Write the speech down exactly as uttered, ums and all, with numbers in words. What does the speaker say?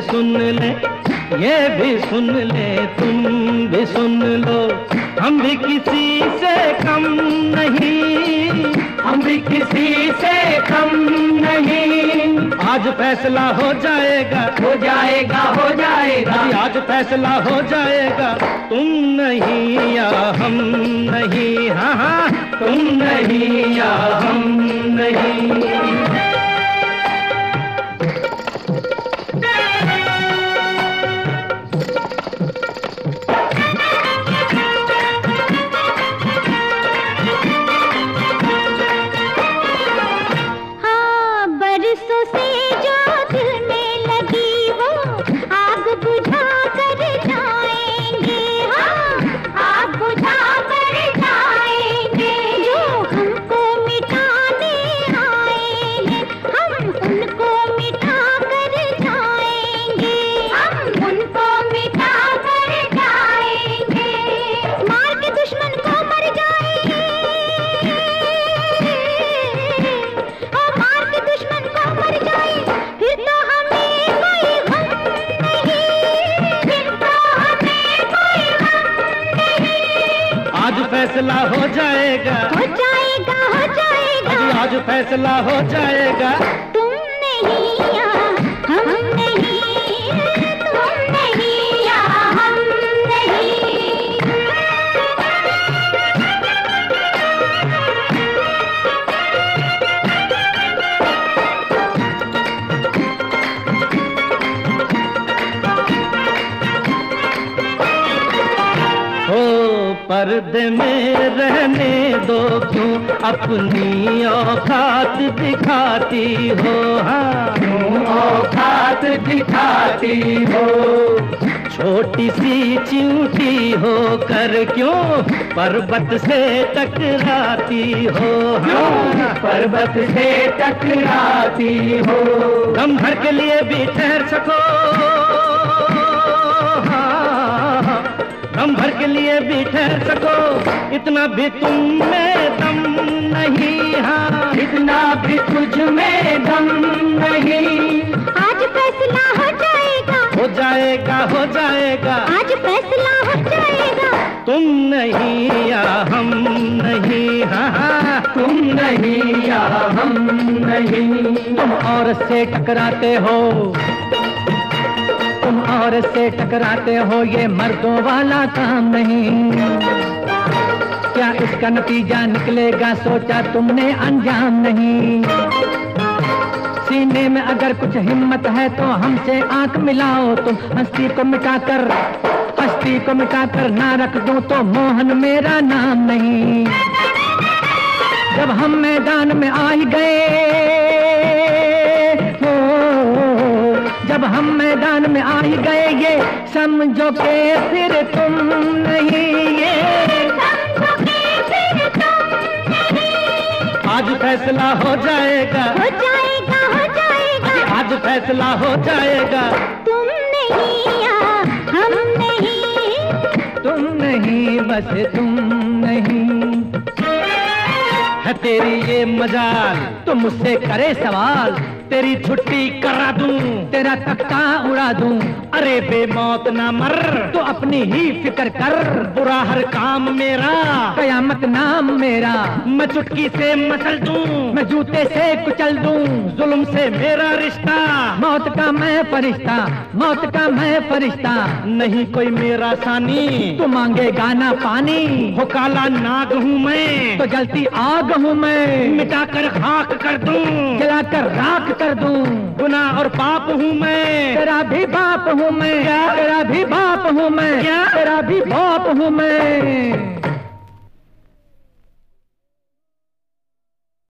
सुन ले, ये भी सुन ले, तुम भी सुन लो, हम भी किसी से कम नहीं, हम भी किसी से कम नहीं। आज फैसला हो जाएगा, हो जाएगा, हो जाएगा, आज फैसला हो जाएगा, तुम नहीं या हम नहीं, हाँ हाँ तुम नहीं या हम नहीं। फैसला हो जाएगा, हो जाएगा, हो जाएगा, आज फैसला हो जाएगा, तुम नहीं या हम नहीं, तुम नहीं या हम पर्दे में रहने दो, क्यों अपनी औकात दिखाती हो, हाँ क्यों औकात दिखाती हो। छोटी सी चिंटी हो कर क्यों पर्वत से टकराती हो, हाँ पर्वत से टकराती हो। दम भर के लिए भी ठहर सको, दम भर के लिए भी ठहर सको, इतना भी तुम में दम नहीं, हाँ इतना भी तुझ में दम नहीं। आज फैसला हो जाएगा, हो जाएगा, हो जाएगा, आज फैसला हो जाएगा, तुम नहीं या हम नहीं, हाँ हाँ तुम नहीं या हम नहीं। तुम और से टकराते हो, तुम और से टकराते हो, ये मर्दों वाला काम नहीं। क्या इसका नतीजा निकलेगा सोचा तुमने, अंजाम नहीं। सीने में अगर कुछ हिम्मत है तो हमसे आंख मिलाओ तुम, हस्ती को मिटाकर, हस्ती को मिटाकर ना रख दूं तो मोहन मेरा नाम नहीं। जब हम मैदान में आ ही गए, जब हम मैदान में आ ही गए, ये समझो के फिर तुम नहीं, ये समझो के फिर तुम नहीं। आज फैसला हो जाएगा, हो जाएगा, हो जाएगा, आज फैसला हो जाएगा, तुम नहीं या हम नहीं, तुम नहीं बस तुम नहीं। है तेरी ये मजाल तो मुझसे करे सवाल, तेरी छुट्टी करा दूं, तेरा तख्ता उड़ा दूं। अरे बेमौत ना मर, तो अपनी ही फिक्र कर, बुरा हर काम मेरा, कयामत नाम मेरा। मैं चुटकी से मसल दूं, मैं जूते से कुचल दूं, जुल्म से मेरा रिश्ता, मौत का मैं फरिश्ता, मौत का मैं फरिश्ता। नहीं कोई मेरा सानी, तो मांगे गाना पानी, हो काला नाग हूँ मैं, तो जलती आग हूँ मैं, मिटाकर खाक कर दूं, जलाकर राख कर दूं। गुनाह और पाप हूँ मैं, तेरा भी बाप हूँ मैं, तेरा भी बाप हूँ मैं, तेरा भी बाप हूँ मैं।